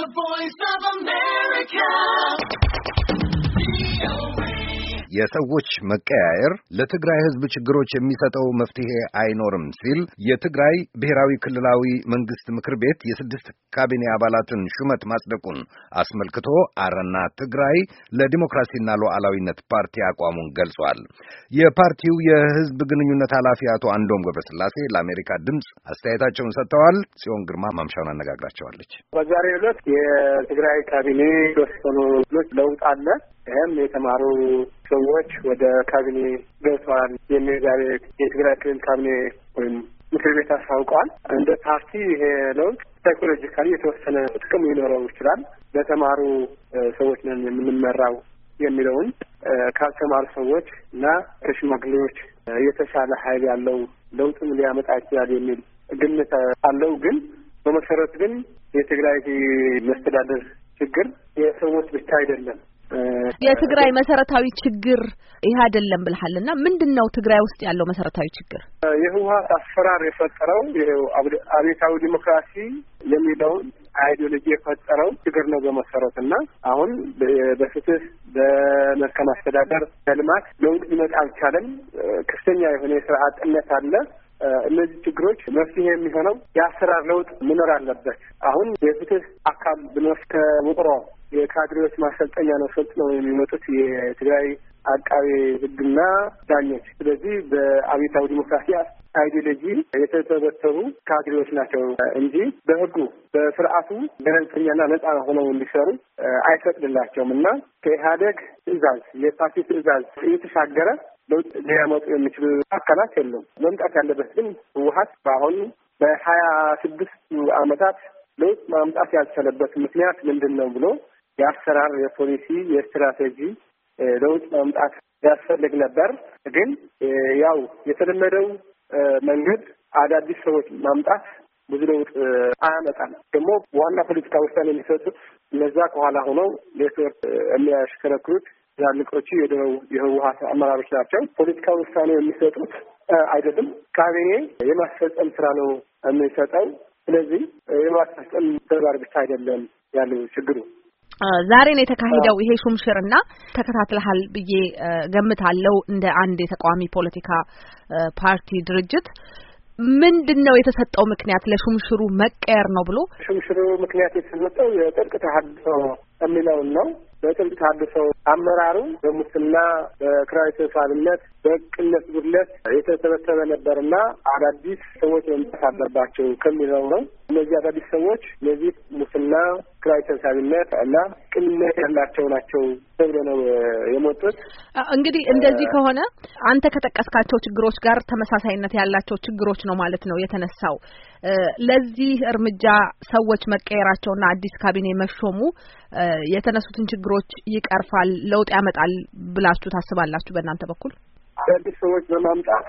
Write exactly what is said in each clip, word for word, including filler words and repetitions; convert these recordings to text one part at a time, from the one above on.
The Voice of America. የሰዎች መቀያየር ለትግራይ ሕዝብ ችግሮች የሚሰጠው መፍትሄ አይኖርም ሲል የትግራይ ብሔራዊ ክልላዊ መንግስት ምክር ቤት የስድስት ካቢኔ አባላትን ሹመት ማጽደቁን አስመልክቶ አረና ትግራይ ለዲሞክራሲና ሉዓላዊነት ፓርቲ አቋሙን ገልጿል። የፓርቲው የሕዝብ ግንኙነት ኃላፊ አቶ አንዶም ገብረስላሴ ለአሜሪካ ድምፅ አስተያየታቸውን ሰጥተዋል። ጽዮን ግርማ ማምሻውን አነጋግራቸዋለች። በዛሬው ዕለት የትግራይ ካቢኔ የተወሰኑ ለውጥ አለ። ይህም የተማሩ ሰዎች ወደ ካቢኔ ገብተዋል የሚል ዛሬ የትግራይ ክልል ካቢኔ ወይም ምክር ቤት አስታውቀዋል። እንደ ፓርቲ ይሄ ለውጥ ሳይኮሎጂካሊ የተወሰነ ጥቅም ሊኖረው ይችላል። በተማሩ ሰዎች ነን የምንመራው የሚለውን ካልተማሩ ሰዎች እና ከሽማግሌዎች የተሻለ ኃይል ያለው ለውጥም ሊያመጣ ይችላል የሚል ግምት አለው። ግን በመሰረት ግን የትግራይ መስተዳደር ችግር የሰዎች ብቻ አይደለም። የትግራይ መሰረታዊ ችግር ይሄ አይደለም ብለሃልና ምንድነው ትግራይ ውስጥ ያለው መሰረታዊ ችግር? የህወሓት አሰራር የፈጠረው ይሄው አብዮታዊ ዲሞክራሲ የሚለው አይዲዮሎጂ የፈጠረው ችግር ነው በመሰረትና አሁን በፍትህ በመልካም አስተዳደር በልማት ለውጥ ሊመጣ አልቻለም። ከፍተኛ የሆነ የስራ አጥነት አለ። እነዚህ ችግሮች መፍትሄ የሚሆነው የአሰራር ለውጥ መኖር አለበት። አሁን የፍትህ አካል ብንወስድ ከውቅሮ የካድሬዎች ማሰልጠኛ ነው ሰልጥነው የሚመጡት የትግራይ አቃቤ ሕግና ዳኞች። ስለዚህ በአብዮታዊ ዲሞክራሲ አይዲዮሎጂ የተተበተቡ ካድሬዎች ናቸው እንጂ በህጉ በስርዓቱ ገለልተኛና ነጻ ሆነው እንዲሰሩ አይፈቅድላቸውም እና ከኢህአዴግ ትዕዛዝ የፓርቲ ትዕዛዝ የተሻገረ ለውጥ ሊያመጡ የሚችሉ አካላት የሉም። መምጣት ያለበት ግን ህወሓት በአሁኑ በሀያ ስድስት አመታት ለውጥ ማምጣት ያልቻለበት ምክንያት ምንድን ነው ብሎ የአሰራር የፖሊሲ የስትራቴጂ ለውጥ ማምጣት ያስፈልግ ነበር። ግን ያው የተለመደው መንገድ አዳዲስ ሰዎች ማምጣት ብዙ ለውጥ አያመጣም። ደግሞ ዋና ፖለቲካ ውሳኔ የሚሰጡት እነዛ ከኋላ ሆነው ኔትወርክ የሚያሽከረክሩት ያልቆቹ የደው የህወሓት አመራሮች ናቸው። ፖለቲካ ውሳኔ የሚሰጡት አይደለም። ካቢኔ የማስፈጸም ስራ ነው የሚሰጠው። ስለዚህ የማስፈጸም ተግባር ብቻ አይደለም ያለው ችግሩ። ዛሬ ነው የተካሄደው ይሄ ሹምሽርና ተከታትለሃል ብዬ ገምታለሁ። እንደ አንድ የተቃዋሚ ፖለቲካ ፓርቲ ድርጅት ምንድነው የተሰጠው ምክንያት ለሹምሽሩ መቀየር ነው ብሎ? ሹምሽሩ ምክንያት የተሰጠው የጥልቅ ተሐድሶ የሚለው ነው። በጥልቅ ተሐድሶ አመራሩ በሙስና በክራይ ተሳልነት በቅነት ጉድለት የተተበተበ ነበርና አዳዲስ ሰዎች መምጣት አለባቸው ከሚለው ነው። እነዚህ አዳዲስ ሰዎች እነዚህ ሙስና ክራይ ተሳልነት እና ቅንነት ያላቸው ናቸው ተብሎ ነው የመጡት። እንግዲህ እንደዚህ ከሆነ አንተ ከጠቀስካቸው ችግሮች ጋር ተመሳሳይነት ያላቸው ችግሮች ነው ማለት ነው የተነሳው። ለዚህ እርምጃ ሰዎች መቀየራቸውና አዲስ ካቢኔ መሾሙ የተነሱትን ችግሮች ይቀርፋል፣ ለውጥ ያመጣል ብላችሁ ታስባላችሁ በእናንተ በኩል? አዲስ ሰዎች በማምጣት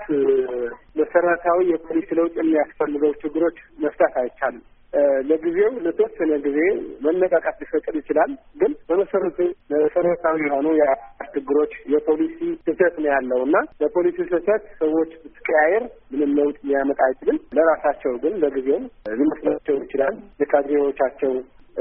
መሰረታዊ የፖሊሲ ለውጥ የሚያስፈልገው ችግሮች መፍታት አይቻልም። ለጊዜው ለተወሰነ ጊዜ መነቃቃት ሊፈጠር ይችላል። ግን በመሰረቱ መሰረታዊ የሆኑ የችግሮች የፖሊሲ ስህተት ነው ያለው እና በፖሊሲ ስህተት ሰዎች ብትቀያየር ምንም ለውጥ ሊያመጣ አይችልም። ለራሳቸው ግን ለጊዜው ሊመስላቸው ይችላል፣ ለካድሬዎቻቸው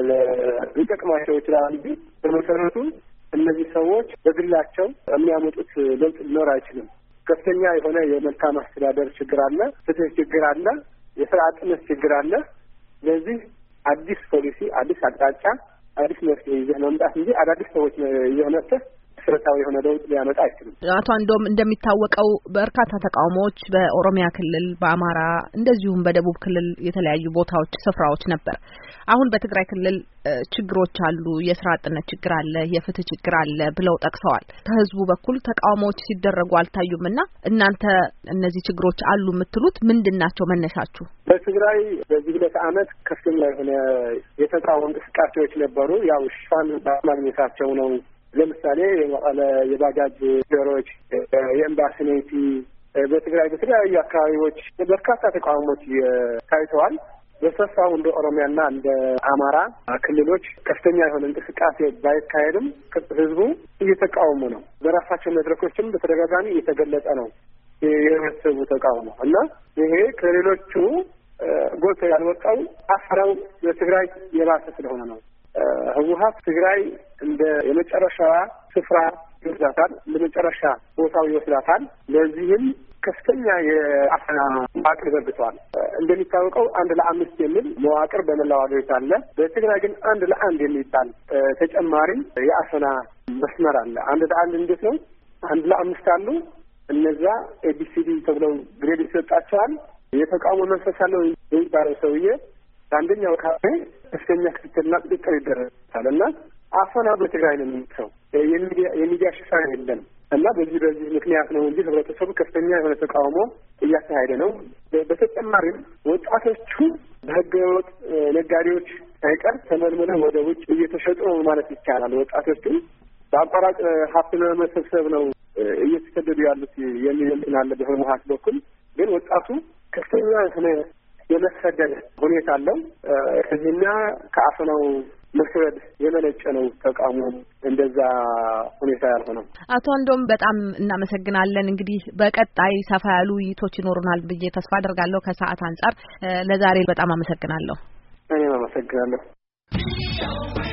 ሊጠቅማቸው ይችላል እንጂ በመሰረቱ እነዚህ ሰዎች በግላቸው የሚያመጡት ለውጥ ሊኖር አይችልም። ከፍተኛ የሆነ የመልካም አስተዳደር ችግር አለ፣ ፍትህ ችግር አለ፣ የስራ አጥነት ችግር አለ። ስለዚህ አዲስ ፖሊሲ፣ አዲስ አቅጣጫ፣ አዲስ መፍትሄ ይዘህ መምጣት እንጂ አዳዲስ ሰዎች ይዘህ መጥተህ መሰረታዊ የሆነ ለውጥ ሊያመጣ አይችልም። አቶ አንዶም እንደሚታወቀው በርካታ ተቃውሞዎች በኦሮሚያ ክልል፣ በአማራ እንደዚሁም በደቡብ ክልል የተለያዩ ቦታዎች ስፍራዎች ነበር። አሁን በትግራይ ክልል ችግሮች አሉ፣ የስራ አጥነት ችግር አለ፣ የፍትህ ችግር አለ ብለው ጠቅሰዋል። ከህዝቡ በኩል ተቃውሞዎች ሲደረጉ አልታዩምና እናንተ እነዚህ ችግሮች አሉ የምትሉት ምንድናቸው መነሻችሁ? በትግራይ በዚህ ሁለት ዓመት ከፍተኛ የሆነ የተቃውሞ እንቅስቃሴዎች ነበሩ። ያው ሽፋን ማግኘታቸው ነው። ለምሳሌ የመቀለ የባጃጅ ሹፌሮች፣ የኤምባሲ ኔቲ በትግራይ በተለያዩ አካባቢዎች በርካታ ተቃውሞዎች ታይተዋል። በሰፋው እንደ ኦሮሚያና እንደ አማራ ክልሎች ከፍተኛ የሆነ እንቅስቃሴ ባይካሄድም ህዝቡ እየተቃወሙ ነው። በራሳቸው መድረኮችም በተደጋጋሚ እየተገለጸ ነው የህዝቡ ተቃውሞ እና ይሄ ከሌሎቹ ጎልቶ ያልወጣው አፈራው በትግራይ የባሰ ስለሆነ ነው። ህወሓት ትግራይ እንደ የመጨረሻዋ ስፍራ ይወስዳታል፣ ለመጨረሻ ቦታው ይወስዳታል። ለዚህም ከፍተኛ የአፈና መዋቅር ዘርግቷል። እንደሚታወቀው አንድ ለአምስት የሚል መዋቅር በመላው አገሪቱ አለ። በትግራይ ግን አንድ ለአንድ የሚባል ተጨማሪ የአፈና መስመር አለ። አንድ ለአንድ እንዴት ነው? አንድ ለአምስት አሉ። እነዛ ኤቢሲዲ ተብለው ግሬድ ይሰጣቸዋል። የተቃውሞ መንፈስ አለው የሚባለው ሰውዬ አንደኛው ካፌ ከፍተኛ ክትትልና ቁጥጥር ይደረጋል እና አፈና በትግራይ ነው የሚሰው የሚዲያ የሚዲያ ሽፋን የለም እና በዚህ በዚህ ምክንያት ነው እንጂ ህብረተሰቡ ከፍተኛ የሆነ ተቃውሞ እያካሄደ ነው። በተጨማሪም ወጣቶቹ በህገወጥ ነጋዴዎች ሳይቀር ተመልምለው ወደ ውጭ እየተሸጡ ነው ማለት ይቻላል። ወጣቶቹ በአቋራጭ ሀብት ለመሰብሰብ ነው እየተሰደዱ ያሉት የሚል እንትን አለ በህወሓት በኩል። ግን ወጣቱ ከፍተኛ የሆነ የመሰደድ ሁኔታ አለው። ከዚህና ከአፈናው መስረድ የመነጨ ነው ተቃውሞ እንደዛ ሁኔታ ያልሆነው። አቶ አንዶም በጣም እናመሰግናለን። እንግዲህ በቀጣይ ሰፋ ያሉ ውይይቶች ይኖሩናል ብዬ ተስፋ አደርጋለሁ። ከሰዓት አንጻር ለዛሬ በጣም አመሰግናለሁ። እኔም አመሰግናለሁ።